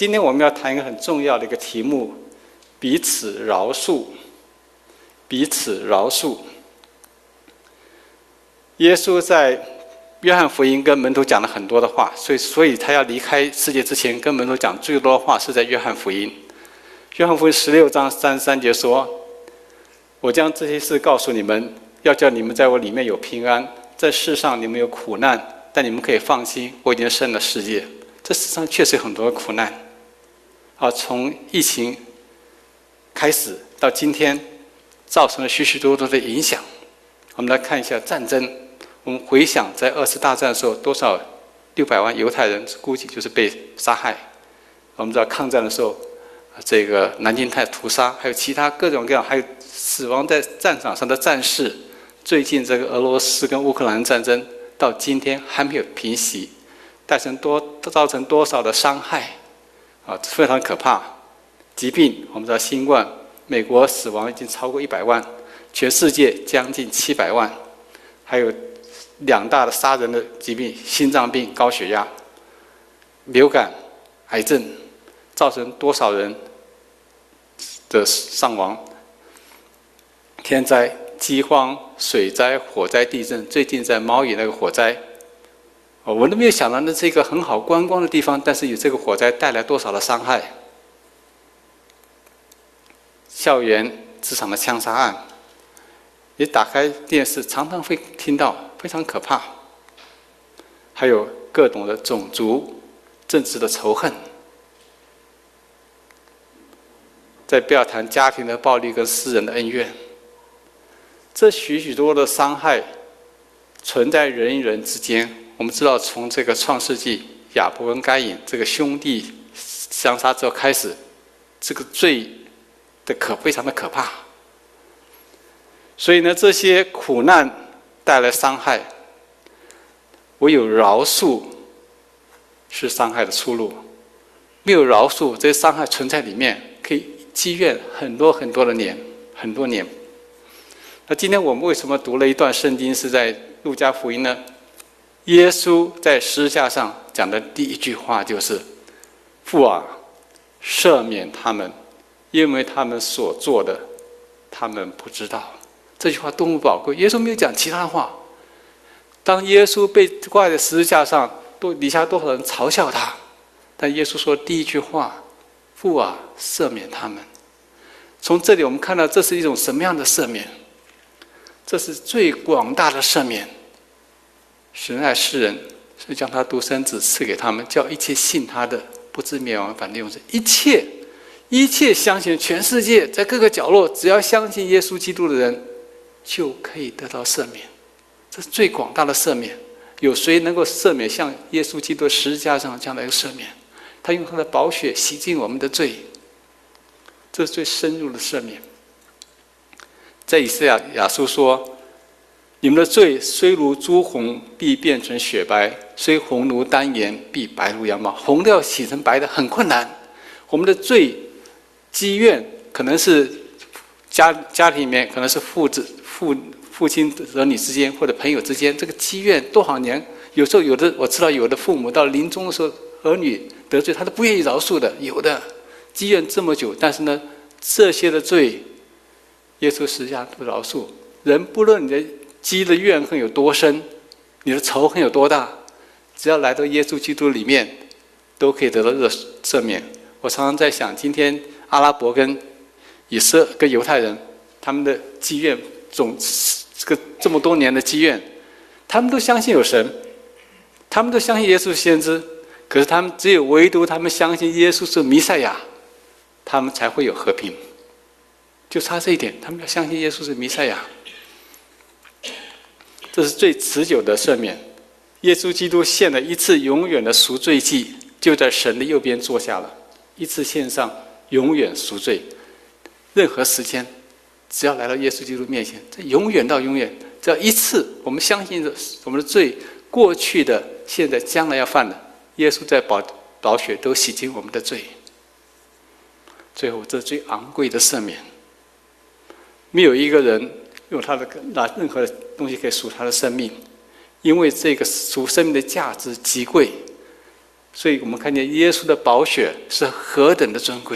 今天我们要谈一个很重要的一个题目：彼此饶恕。彼此饶恕。耶稣在约翰福音跟门徒讲了很多的话，所以他要离开世界之前，跟门徒讲最多的话是在约翰福音。约翰福音16章33节说：“我将这些事告诉你们，要叫你们在我里面有平安。在世上你们有苦难，但你们可以放心，我已经胜了世界。”这世上确实有很多苦难。从疫情开始到今天，造成了许许多多的影响。我们来看一下战争。我们回想在2次大战的时候，多少600万犹太人估计就是被杀害。我们知道抗战的时候，这个南京大屠杀，还有其他各种各样，还有死亡在战场上的战士。最近这个俄罗斯跟乌克兰战争到今天还没有平息，造成多少的伤害非常可怕。疾病，我们知道新冠，美国死亡已经超过100万，全世界将近700万，还有2大的杀人的疾病：心脏病、高血压、流感、癌症，造成多少人的伤亡？天灾、饥荒、水灾、火灾、地震，最近在毛伊那个火灾，我都没有想到那是一个很好观光的地方，但是有这个火灾带来多少的伤害？校园、职场的枪杀案，也打开电视常常会听到，非常可怕。还有各种的种族、政治的仇恨。再不要谈家庭的暴力跟私人的恩怨，这许许多多的伤害存在人与人之间。我们知道，从这个创世纪亚伯跟该隐这个兄弟相杀之后开始，这个罪的非常的可怕。所以呢，这些苦难带来伤害，唯有饶恕是伤害的出路。没有饶恕，这些伤害存在里面，可以积怨很多很多的年，很多年。那今天我们为什么读了一段圣经是在路加福音呢？耶稣在十字架上讲的第一句话就是：“父啊，赦免他们，因为他们所做的，他们不知道。”这句话多么宝贵！耶稣没有讲其他话。当耶稣被挂在十字架上，底下多少人嘲笑他，但耶稣说第一句话：“父啊，赦免他们。”从这里我们看到，这是一种什么样的赦免？这是最广大的赦免。神爱世人，所以将他独生子赐给他们，叫一切信他的不至灭亡，反正永生。一切相信，全世界在各个角落，只要相信耶稣基督的人，就可以得到赦免。这是最广大的赦免。有谁能够赦免像耶稣基督十字架上这样的一个赦免？他用他的宝血洗净我们的罪，这是最深入的赦免。在以赛亚书说：“你们的罪虽如朱红，必变成雪白；虽红如丹颜，必白如羊毛。”红的要洗成白的很困难。我们的罪积怨，可能是家庭里面，可能是父亲儿女之间，或者朋友之间，这个积怨多少年？有时候我知道有的父母到临终的时候，儿女得罪他都不愿意饶恕的，有的积怨这么久，但是呢，这些的罪，耶稣十字架不饶恕。人不论你的积的怨恨有多深，你的仇恨有多大，只要来到耶稣基督里面，都可以得到赦免。我常常在想，今天阿拉伯跟犹太人，他们的积怨这么多年的积怨，他们都相信有神，他们都相信耶稣是先知，可是他们唯独他们相信耶稣是弥赛亚，他们才会有和平。就差这一点，他们要相信耶稣是弥赛亚。这是最持久的赦免。耶稣基督献了一次永远的赎罪祭，就在神的右边坐下了，一次献上，永远赎罪。任何时间，只要来到耶稣基督面前，这永远到永远，只要一次，我们相信我们的罪，过去的、现在、将来要犯的，耶稣在宝血都洗净我们的罪。最后，这最昂贵的赦免，没有一个人用他的拿任何东西可以赎他的生命，因为这个赎生命的价值极贵。 所以我们看见耶稣的宝血是何等的尊贵。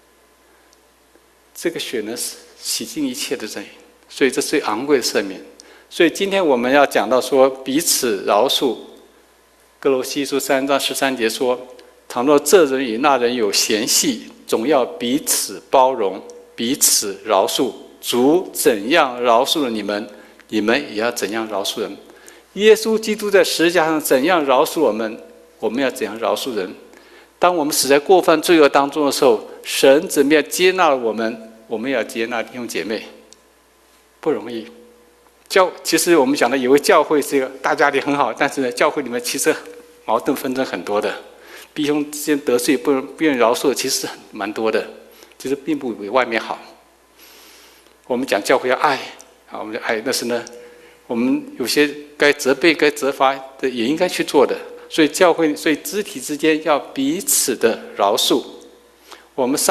这个血呢，洗净一切的罪，所以这是最昂贵的赦免。所以今天我们要讲到说彼此饶恕。哥罗西书3章13节说：倘若这人与那人有嫌隙，总要彼此包容，彼此饶恕。主怎样饶恕了你们，你们也要怎样饶恕人。耶稣基督在十字架上怎样饶恕我们，我们要怎样饶恕人。当我们死在过犯罪恶当中的时候，神怎么样接纳了我们，我们也要接纳弟兄姐妹，不容易。其实我们讲的以为教会是一个大家庭很好，但是呢，教会里面其实矛盾纷争很多的，弟兄之间得罪不愿意饶恕的其实蛮多的，其实并不比外面好。我们讲教会要爱啊，我们爱，但是呢，我们有些该责备、该责罚的也应该去做的。所以教会，所以肢体之间要彼此的饶恕。我们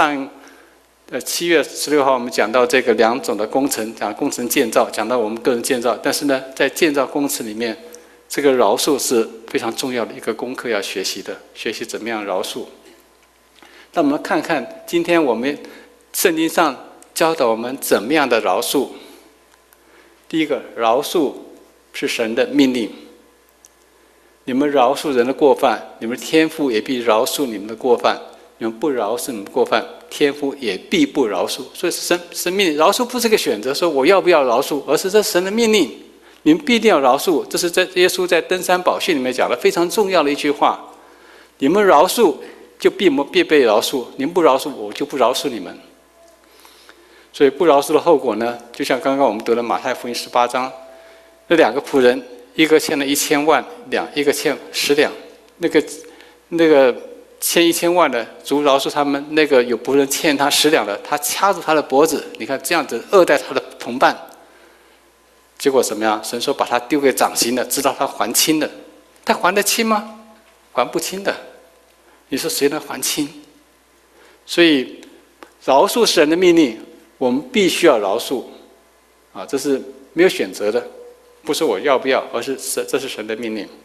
7月16号我们讲到这个2种的工程，讲工程建造，讲到我们个人建造，但是呢，在建造工程里面，这个饶恕是非常重要的一个功课要学习的，学习怎么样饶恕。那我们看看今天我们圣经上教导我们怎么样的饶恕。第一个，饶恕是神的命令。你们饶恕人的过犯，你们天父也必饶恕你们的过犯；你们不饶恕你们的过犯，天父也必不饶恕。所以神命令，饶恕不是个选择，说我要不要饶恕，而是这神的命令，你们必定要饶恕。这是在耶稣在登山宝训里面讲的非常重要的一句话。你们饶恕，就必被饶恕；你们不饶恕，我就不饶恕你们。所以不饶恕的后果呢，就像刚刚我们读了马太福音18章，那2个仆人，一个欠了1000万两，一个欠10两。那个欠1000万的，主饶恕他们；那个有仆人欠他10两的，他掐住他的脖子。你看这样子恶待他的同伴，结果怎么样？神说把他丢给掌刑的，直到他还清的。他还得清吗？还不清的。你说谁能还清？所以饶恕是人的命令，我们必须要饶恕啊，这是没有选择的，不是我要不要，而是这是神的命令。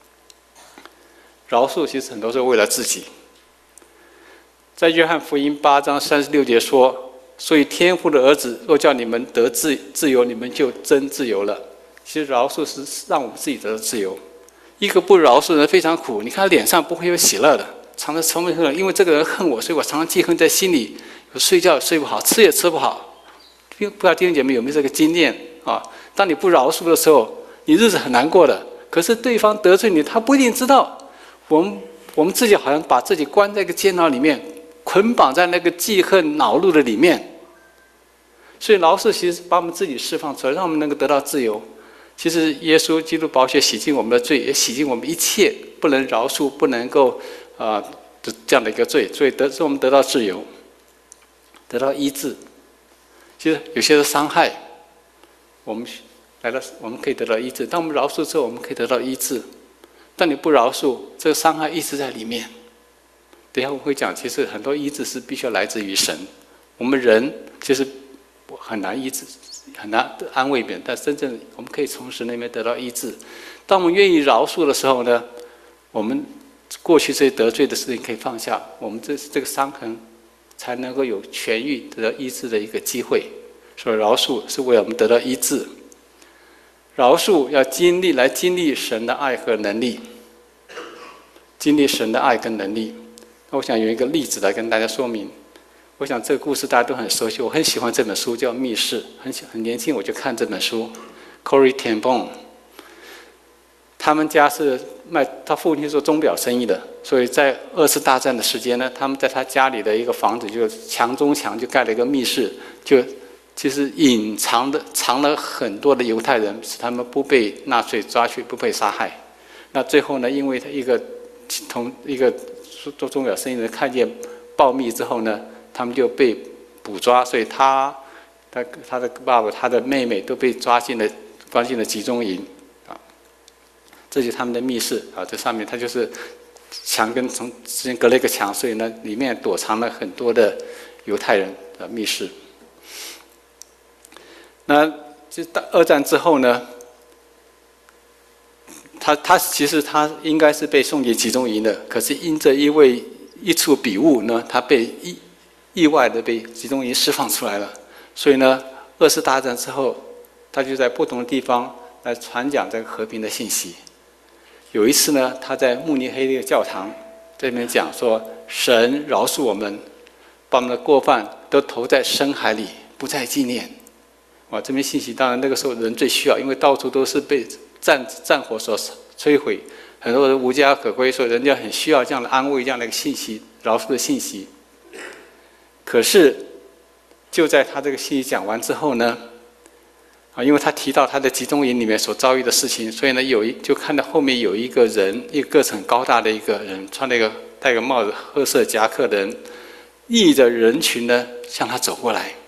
饶恕其实很多时候为了自己。在约翰福音8章36节说：所以天父的儿子若叫你们得自由，你们就真自由了。其实饶恕是让我们自己得到自由。一个不饶恕的人非常苦，你看他脸上不会有喜乐的，常常愁眉苦脸，因为这个人恨我，所以我常常记恨在心里，睡觉也睡不好，吃也吃不好。不知道弟兄姐妹有没有这个经验啊？当你不饶恕的时候，你日子很难过的。可是对方得罪你，他不一定知道。我们自己好像把自己关在一个监牢里面，捆绑在那个记恨恼怒的里面。所以饶恕其实是把我们自己释放出来，让我们能够得到自由。其实耶稣基督宝血洗净我们的罪，也洗净我们一切不能饶恕、不能够这样的一个罪，所以使我们得到自由，得到医治。其实有些的伤害，我们可以得到医治。当我们饶恕之后，我们可以得到医治。但你不饶恕，这个伤害一直在里面。等一下我会讲，其实很多医治是必须要来自于神。我们人其实很难医治，很难安慰别人，但真正我们可以从神那边得到医治。当我们愿意饶恕的时候呢，我们过去这些得罪的事情可以放下，我们这个伤痕才能够有痊愈、得到医治的一个机会。所以饶恕是为了我们得到医治。饶恕要经历神的爱和能力，经历神的爱跟能力。那我想有一个例子来跟大家说明。我想这个故事大家都很熟悉，我很喜欢这本书，叫《密室》，很年轻我就看这本书。Corrie ten Boom， 他们家是他父亲做钟表生意的，所以在2次大战的时间呢，他们在他家里的一个房子，就墙中墙就盖了一个密室，其实藏了很多的犹太人，使他们不被纳粹抓去，不被杀害。那最后呢，因为他一个做钟表生意的人看见报密之后呢，他们就被捕抓，所以他的爸爸、他的妹妹都被关进了集中营啊。这就是他们的密室啊，这上面它就是墙跟之间隔了一个墙，所以呢，里面躲藏了很多的犹太人的密室。那就2战之后呢， 他其实他应该是被送进集中营的，可是因着一处笔误呢，他被意外的被集中营释放出来了。所以呢，二次大战之后，他就在不同的地方来传讲这个和平的信息。有一次呢，他在慕尼黑的教堂这边讲说，神饶恕我们，把我们的过犯都投在深海里，不再纪念。哇，这边信息当然那个时候人最需要，因为到处都是被战火所摧毁，很多人无家可归，所以人家很需要这样的安慰，这样的一个信息，饶恕的信息。可是就在他这个信息讲完之后呢，因为他提到他在集中营里面所遭遇的事情，所以呢就看到后面有一个人，一个个子很高大的一个人，穿了一个戴个帽子、褐色夹克的人，逆着人群呢向他走过来。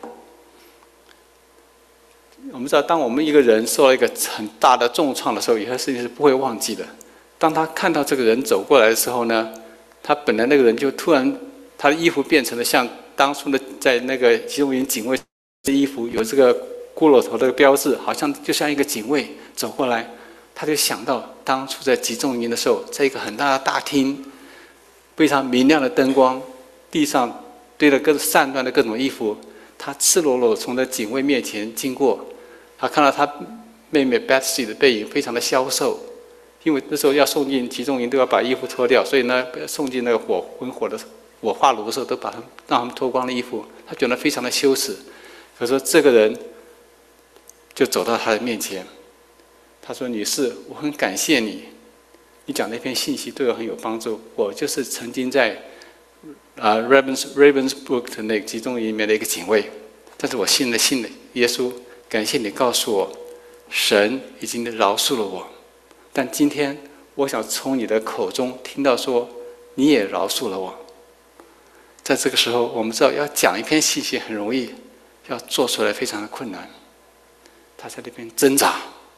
我们知道，当我们一个人受了一个很大的重创的时候，有些事情是不会忘记的。当他看到这个人走过来的时候呢，他本来那个人就突然，他的衣服变成了像当初的在那个集中营警卫的衣服，有这个骷髅头的标志，好像就像一个警卫走过来。他就想到当初在集中营的时候，在一个很大的大厅，非常明亮的灯光，地上堆了散乱的各种衣服，他赤裸裸从那警卫面前经过。他看到他妹妹 Betsy 的背影非常的消瘦，因为那时候要送进集中营都要把衣服脱掉，所以呢送进那个文火的火化炉的时候都让他们脱光了衣服，他觉得非常的羞耻。可是这个人就走到他的面前，他说：“女士，我很感谢你，你讲那篇信息对我很有帮助。我就是曾经在Ravensbrück 的那个集中营里面的一个警卫，但是我信了耶稣。感谢你告诉我，神已经饶恕了我。但今天我想从你的口中听到说，你也饶恕了我。”在这个时候，我们知道要讲一篇信息很容易，要做出来非常的困难。他在那边挣扎，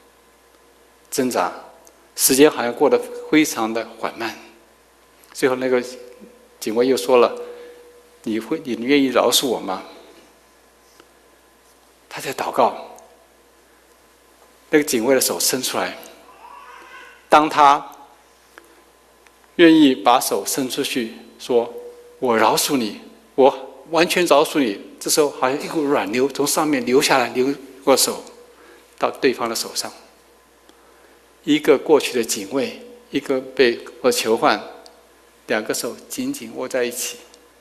时间好像过得非常的缓慢。最后那个警卫又说了：“你愿意饶恕我吗？”他在祷告，那个警卫的手伸出来。当他愿意把手伸出去说：“我饶恕你，我完全饶恕你。”这时候好像一股软流从上面流下来，流过手到对方的手上。一个过去的警卫，一个被囚犯，两个手紧紧握在一起。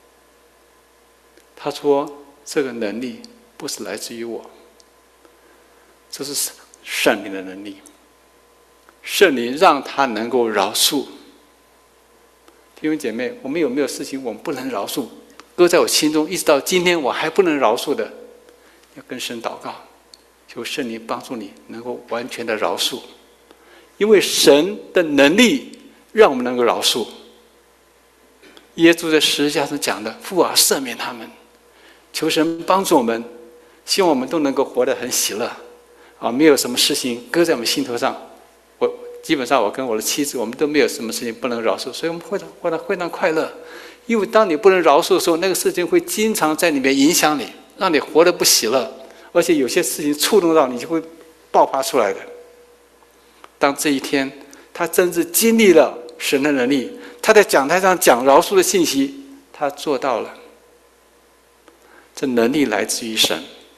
他说：“这个能力不是来自于我，这是圣灵的能力。圣灵让他能够饶恕。”弟兄姐妹，我们有没有事情我们不能饶恕，搁在我心中，一直到今天我还不能饶恕的？要跟神祷告，求圣灵帮助你能够完全的饶恕，因为神的能力让我们能够饶恕。耶稣在十字架上讲的：“父啊，赦免他们。”求神帮助我们，希望我们都能够活得很喜乐，没有什么事情搁在我们心头上。基本上我跟我的妻子，我们都没有什么事情不能饶恕，所以我们活得非常快乐。因为当你不能饶恕的时候，那个事情会经常在里面影响你，让你活得不喜乐，而且有些事情触动到你就会爆发出来的。当这一天他真正经历了神的能力，他在讲台上讲饶恕的信息，他做到了。这能力来自于神。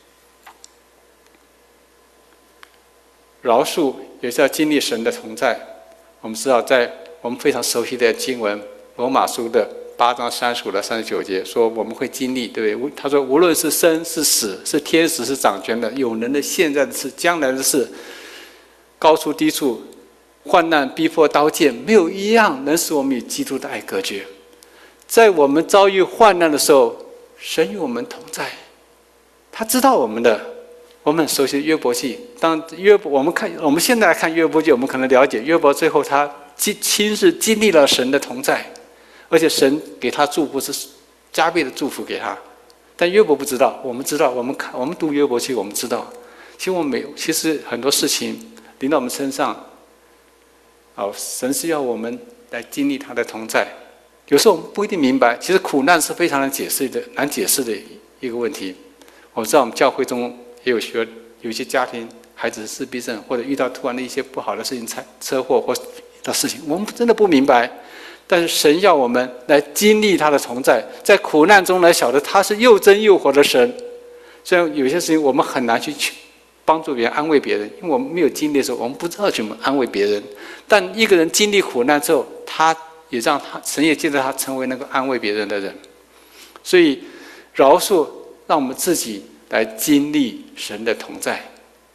饶恕也是要经历神的同在。我们知道，在我们非常熟悉的经文罗马书的8章35到39节说，我们会经历，对不对？他说，无论是生是死，是天使是掌权的，有能的现在的事，将来的事，高处低处，患难逼迫刀剑，没有一样能使我们与基督的爱隔绝。在我们遭遇患难的时候，神与我们同在，他知道我们的。我们很熟悉约伯记，我们现在来看约伯记，我们可能了解约伯最后他亲自经历了神的同在，而且神给他祝福是加倍的祝福给他。但约伯不知道，我们知道，我们读约伯记，我们知道，其实很多事情临到我们身上，神是要我们来经历他的同在。有时候我们不一定明白，其实苦难是非常难解释的一个问题。我知道我们教会中也有一些家庭孩子是自闭症，或者遇到突然的一些不好的事情，车祸或的事情，我们真的不明白。但是神要我们来经历他的同在，在苦难中来晓得他是又真又活的神。虽然有些事情我们很难去帮助别人、安慰别人，因为我们没有经历的时候，我们不知道怎么安慰别人。但一个人经历苦难之后，神也记得他成为那个安慰别人的人。所以饶恕让我们自己来经历神的同在。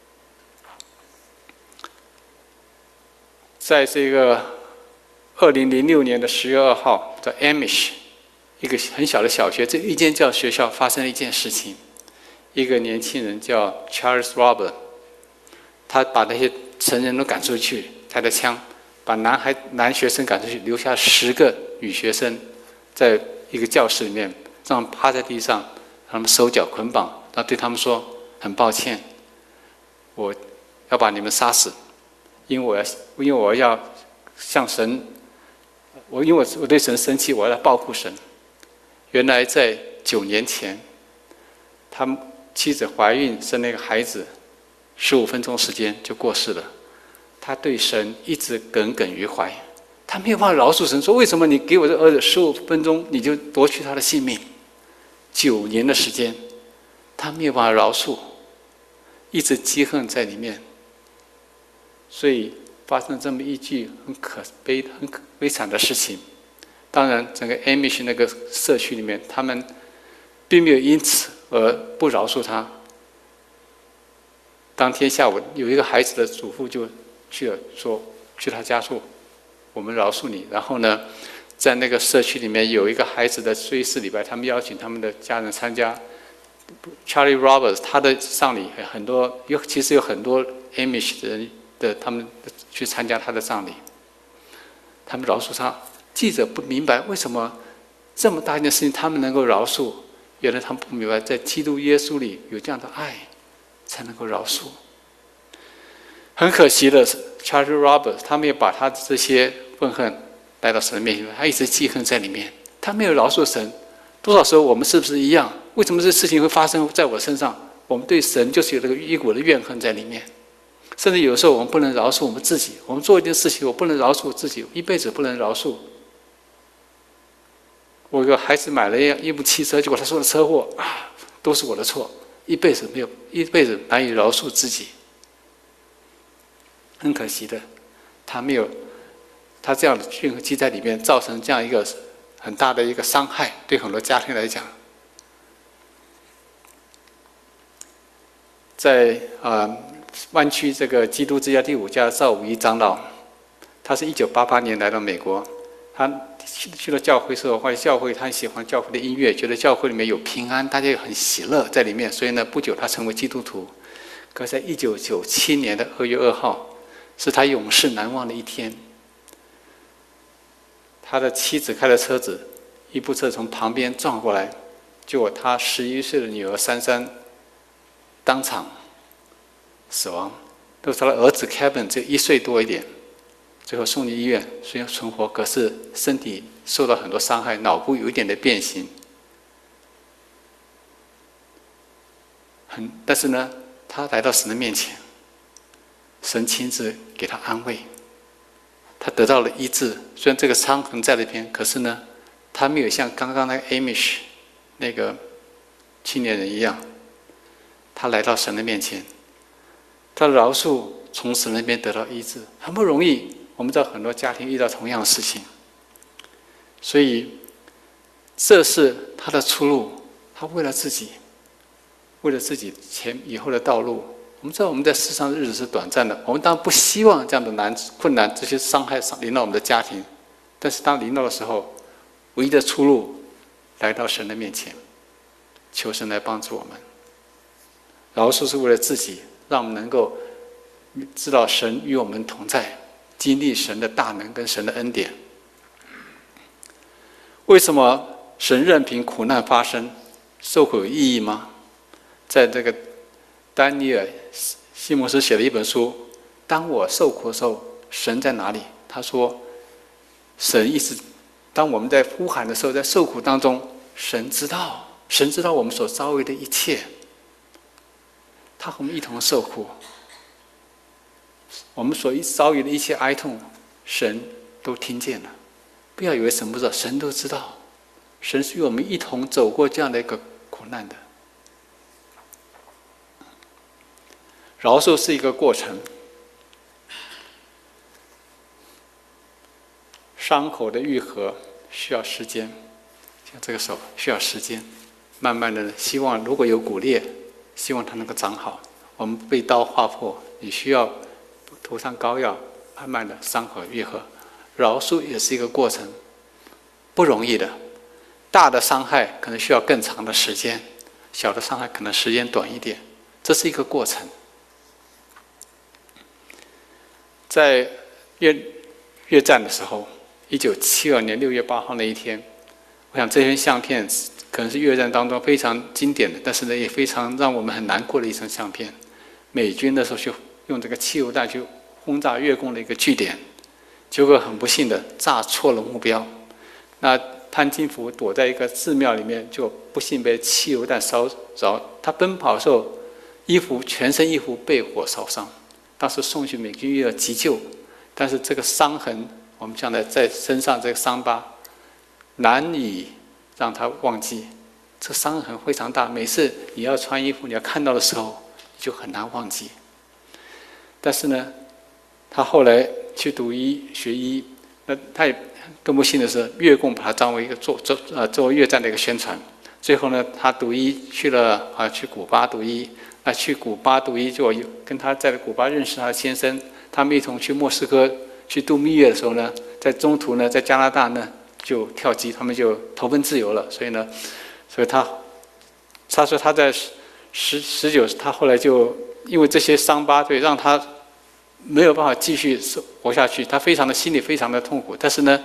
在这个2006年的10月2号，在 Amish 一个很小的小学，这一间教学校发生了一件事情。一个年轻人叫 Charles Robert， 他把那些成人都赶出去，带着枪把男学生赶出去，留下10个女学生在一个教室里面，让他们趴在地上，让他们手脚捆绑，然后对他们说：“很抱歉，我要把你们杀死，因为我要向神，因为我对神生气，我要来报复神。”原来在9年前，他妻子怀孕生了一个孩子，15分钟时间就过世了。他对神一直耿耿于怀，他没有办法饶恕神，说为什么你给我这儿子15分钟你就夺去他的性命？9年的时间，他没有办法饶恕，一直积恨在里面，所以发生这么一句很悲惨的事情。当然，整个 Amish 那个社区里面，他们并没有因此而不饶恕他。当天下午，有一个孩子的祖父就去了，说去他家说：“我们饶恕你。”然后呢，在那个社区里面有一个孩子的追思礼拜，他们邀请他们的家人参加。Charlie Roberts 他的丧礼很多，其实有很多 Amish 的人他们去参加他的葬礼，他们饶恕他。记者不明白为什么这么大一件事情他们能够饶恕，原来他们不明白，在基督耶稣里有这样的爱，才能够饶恕。很可惜的是 ，Charlie Roberts 他没有把他这些愤恨带到神面前，他一直记恨在里面，他没有饶恕神。多少时候我们是不是一样？为什么这事情会发生在我身上？我们对神就是有这个一股的怨恨在里面，甚至有时候我们不能饶恕我们自己。我们做一件事情，我不能饶恕自己，一辈子不能饶恕。我有个孩子买了一部汽车，结果他出了车祸，都是我的错，一辈子难以饶恕自己。很可惜的，他这样的怨恨积在里面，造成这样一个很大的一个伤害，对很多家庭来讲。在湾区这个基督之家第5家赵武一长老，他是1988年来到美国，他去了教会之后，发现教会他很喜欢教会的音乐，觉得教会里面有平安，大家也很喜乐在里面，所以呢，不久他成为基督徒。可在1997年的2月2号，是他永世难忘的一天。他的妻子开的车子，一部车从旁边撞过来，结果他11岁的女儿珊珊当场死亡，都是他的儿子 Kevin 只有1岁多一点，最后送进医院，虽然存活，可是身体受到很多伤害，脑部有一点的变形。但是呢，他来到神的面前，神亲自给他安慰，他得到了医治。虽然这个伤痕在那边，可是呢，他没有像刚刚那个 Amish 那个青年人一样，他来到神的面前，他的饶恕从神那边得到医治，很不容易。我们知道很多家庭遇到同样的事情，所以这是他的出路。他为了自己以后的道路。我们知道我们在世上的日子是短暂的，我们当然不希望这样的困难、这些伤害临到我们的家庭。但是当临到的时候，唯一的出路来到神的面前，求神来帮助我们。饶恕是为了自己，让我们能够知道神与我们同在，经历神的大能跟神的恩典。为什么神任凭苦难发生？受苦有意义吗？在这个丹尼尔·西摩斯写了一本书，当我受苦的时候，神在哪里？他说，当我们在呼喊的时候，在受苦当中，神知道我们所遭遇的一切，他和我们一同受苦， 我们所遭遇的一切哀痛，神都听见了。不要以为神不知道，神都知道。神是与我们一同走过这样的一个苦难的。饶恕是一个过程，伤口的愈合需要时间，像这个手需要时间，慢慢的，希望如果有骨裂，希望它能够长好。我们被刀划破，你需要涂上膏药，慢慢的伤口愈合。饶恕也是一个过程，不容易的。大的伤害可能需要更长的时间，小的伤害可能时间短一点，这是一个过程。在越战的时候，1972年6月8号那一天，我想这篇相片可能是越战当中非常经典的，但是呢也非常让我们很难过的一张相片。美军的时候去用这个汽油弹去轰炸越共的一个据点，结果很不幸的炸错了目标。那潘金福躲在一个寺庙里面，就不幸被汽油弹烧着。他奔跑的时候，全身衣服被火烧伤。当时送去美军医院急救，但是这个伤痕，我们讲的在身上这个伤疤，难以让他忘记。这伤痕非常大，每次你要穿衣服，你要看到的时候，你就很难忘记。但是呢，他后来去读学医，那他也更不幸的是，越共把他当为一个作为越战的一个宣传。最后呢，他读医去古巴读医。去古巴读医，就跟他在古巴认识他的先生，他们一同去莫斯科去度蜜月的时候呢，在中途呢，在加拿大呢就跳机，他们就投奔自由了。所以他说他在19，他后来就因为这些伤疤，对，让他没有办法继续活下去，他心里非常的痛苦。但是呢，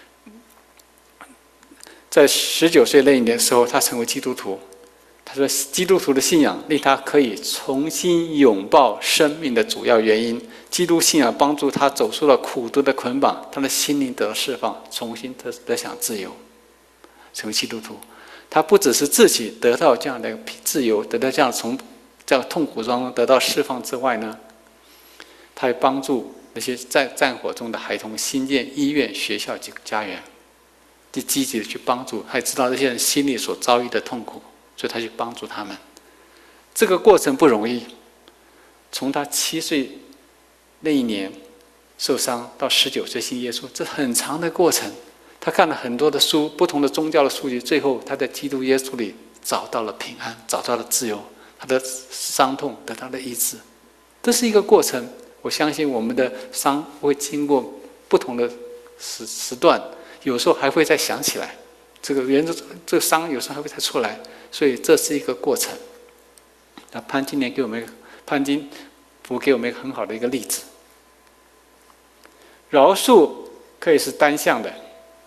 在19岁那一年的时候，他成为基督徒。他说，基督徒的信仰令他可以重新拥抱生命的主要原因。基督信仰帮助他走出了苦毒的捆绑，他的心灵得到释放，重新得享自由。成为基督徒，他不只是自己得到这样的自由，得到从这样痛苦中得到释放之外呢，他还帮助那些在战火中的孩童新建医院、学校及家园，就积极的去帮助。他也知道这些人心里所遭遇的痛苦。所以他去帮助他们，这个过程不容易。从他7岁那一年受伤到19岁信耶稣，这很长的过程。他看了很多的书，不同的宗教的书籍，最后他在基督耶稣里找到了平安，找到了自由，他的伤痛得到了医治。这是一个过程。我相信我们的伤会经过不同的时段，有时候还会再想起来。这个伤有时候还会再出来。所以这是一个过程。那潘金福给我们一个很好的一个例子。饶恕可以是单向的，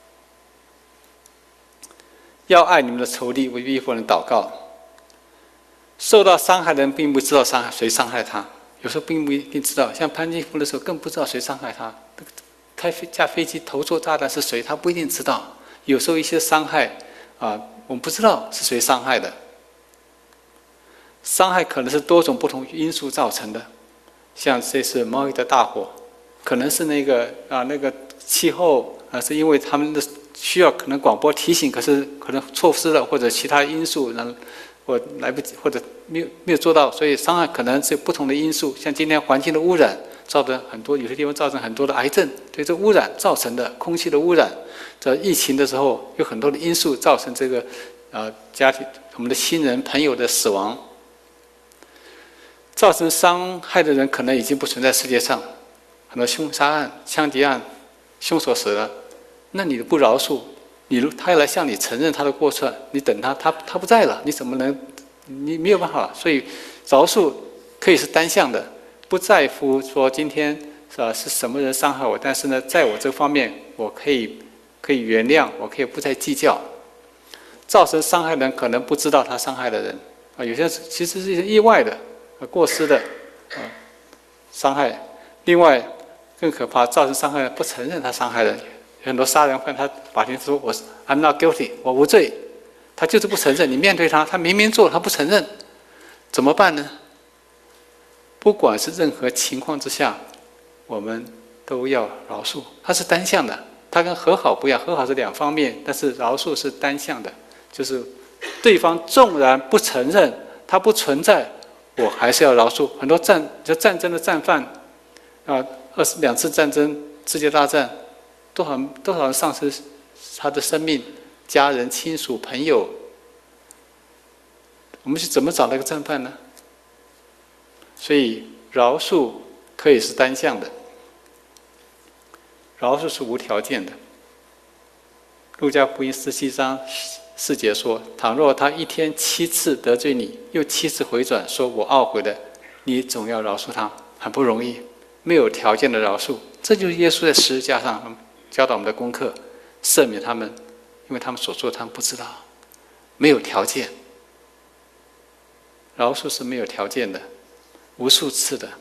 要爱你们的仇敌，为逼迫人祷告。受到伤害的人并不知道谁伤害他，有时候并不一定知道。像潘金福的时候，更不知道谁伤害他。架飞机投错炸弹是谁，他不一定知道。有时候一些伤害我们不知道是谁伤害的。伤害可能是多种不同因素造成的，像这次贸易的大火，可能是那个气候是因为他们的需要可能广播提醒，可是可能错失了，或者其他因素或来不及，或者没有做到，所以伤害可能是不同的因素。像今天环境的污染，造成很多有些地方造成很多的癌症，对这污染造成的空气的污染。在疫情的时候，有很多的因素造成这个家庭我们的亲人朋友的死亡，造成伤害的人可能已经不存在世界上，很多凶杀案、枪击案，凶手死了，那你不饶恕，他要来向你承认他的过错，你等他不在了，你怎么能？你没有办法。所以饶恕可以是单向的，不在乎说今天是什么人伤害我，但是呢，在我这方面我可以原谅，我可以不再计较。造成伤害的人可能不知道他伤害的人有些其实是一些意外的过失的伤害。另外更可怕，造成伤害的人不承认他伤害人。很多杀人犯，他法庭说I'm not guilty， 我无罪，他就是不承认。你面对他明明做了，他不承认，怎么办呢？不管是任何情况之下， 我们都要饶恕。它是单向的，它跟和好不一样，和好是两方面，但是饶恕是单向的，就是对方纵然不承认，他不存在，我还是要饶恕。很多战争的战犯，22次战争、世界大战，多少人丧失他的生命，家人、亲属、朋友。我们是怎么找那个战犯呢？所以饶恕可以是单向的，饶恕是无条件的。路加福音17章4节说：倘若他一天7次得罪你，又7次回转说我懊悔了，你总要饶恕他。很不容易，没有条件的饶恕，这就是耶稣在十字架上教导我们的功课，赦免他们，因为他们所做他们不知道，没有条件。饶恕是没有条件的，无数次的。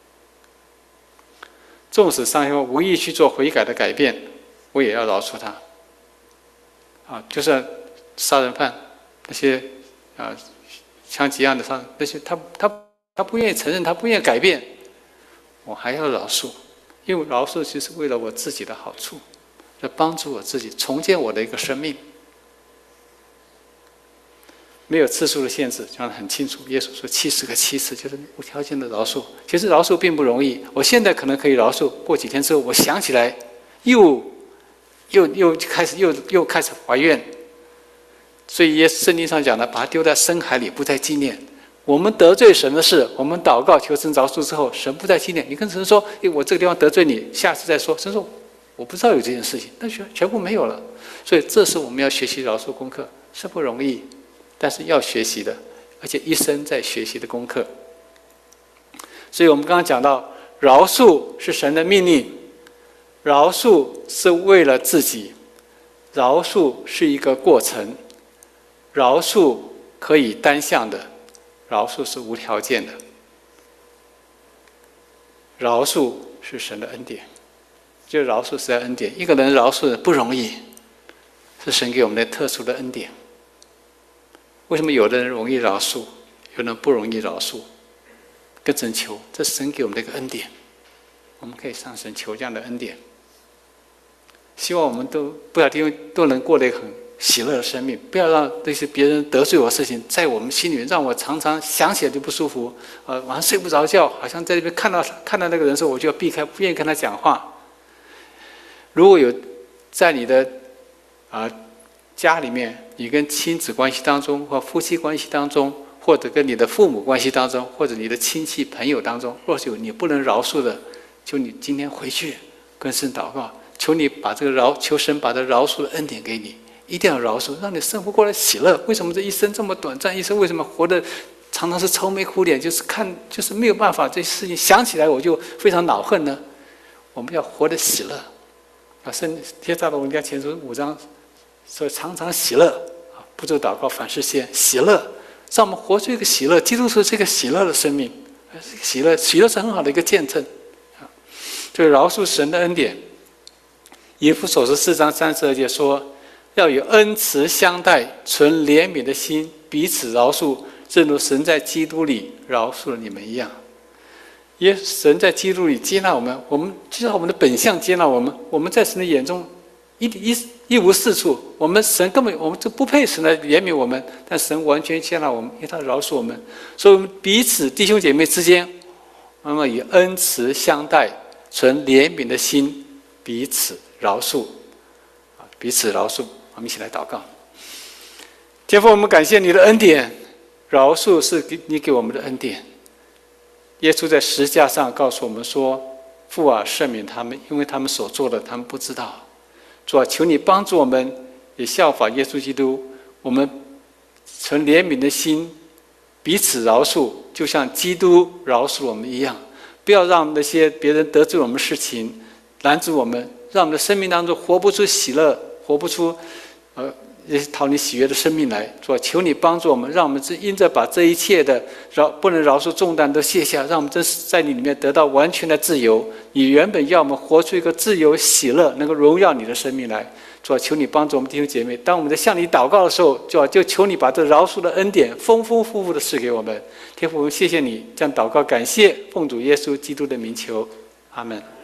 纵使上帝无意去做悔改的改变，我也要饶恕他。就算杀人犯那些枪击案的杀那些，他不愿意承认，他不愿意改变，我还要饶恕，因为饶恕其实为了我自己的好处，来帮助我自己重建我的一个生命。没有次数的限制，讲得很清楚。耶稣说70个7次，就是无条件的饶恕。其实饶恕并不容易，我现在可能可以饶恕，过几天之后，我想起来，又开始怀怨。所以圣经上讲的，把它丢在深海里，不再纪念。我们得罪神的事，我们祷告求神饶恕之后，神不再纪念。你跟神说：“我这个地方得罪你，下次再说。”神说：“我不知道有这件事情，那全部没有了。”所以这是我们要学习饶恕功课，是不容易。但是要学习的，而且一生在学习的功课。所以我们刚刚讲到，饶恕是神的命令，饶恕是为了自己，饶恕是一个过程，饶恕可以单向的，饶恕是无条件的，饶恕是神的恩典，就饶恕是恩典。一个人饶恕不容易，是神给我们的特殊的恩典。为什么有的人容易饶恕，有人不容易饶恕？跟神求，这是神给我们的一个恩典，我们可以向神求这样的恩典。希望我们都不要因为都能过得一个很喜乐的生命，不要让那些别人得罪我的事情在我们心里面，让我常常想起来就不舒服。晚上睡不着觉，好像在这边看到那个人的时候，我就要避开，不愿意跟他讲话。如果有在你的家里面，你跟亲子关系当中，或夫妻关系当中，或者跟你的父母关系当中，或者你的亲戚朋友当中，若是有你不能饶恕的，求你今天回去跟神祷告，求你把这个求神把这饶恕的恩典给你，一定要饶恕，让你生活过得喜乐。为什么这一生这么短暂？一生为什么活得常常是愁眉苦脸？就是没有办法，这事情想起来我就非常恼恨呢？我们要活得喜乐。圣帖撒罗尼迦前书5章说常常喜乐，不住祷告，凡事谢，喜乐，让我们活出一个喜乐。基督是这个喜乐的生命，喜乐是很好的一个见证。就饶恕神的恩典。以弗所书4章32节说，要有恩慈相待，存怜悯的心，彼此饶恕，正如神在基督里饶恕了你们一样。神在基督里接纳我们，我们知道我们的本相接纳我们，我们在神的眼中一无是处，神根本我们就不配神来怜悯我们，但神完全接纳我们，因为他饶恕我们。所以我们彼此弟兄姐妹之间，我们以恩慈相待，存怜悯的心，彼此饶恕，彼此饶恕。我们一起来祷告。天父，我们感谢你的恩典，饶恕是你给我们的恩典。耶稣在十字架上告诉我们说：“父啊，赦免他们，因为他们所做的，他们不知道。”主啊，求你帮助我们，也效法耶稣基督，我们存怜悯的心，彼此饶恕，就像基督饶恕我们一样。不要让那些别人得罪我们的事情拦阻我们，让我们的生命当中活不出喜乐，活不出讨你喜悦的生命来。主啊，求你帮助我们，让我们因着把这一切的不能饶恕重担都卸下，让我们真是在你里面得到完全的自由。你原本要我们活出一个自由喜乐能够荣耀你的生命来。主啊，求你帮助我们弟兄姐妹，当我们在向你祷告的时候，就求你把这饶恕的恩典丰丰富富的赐给我们。天父，我们谢谢你，这样祷告感谢，奉主耶稣基督的名求，阿们。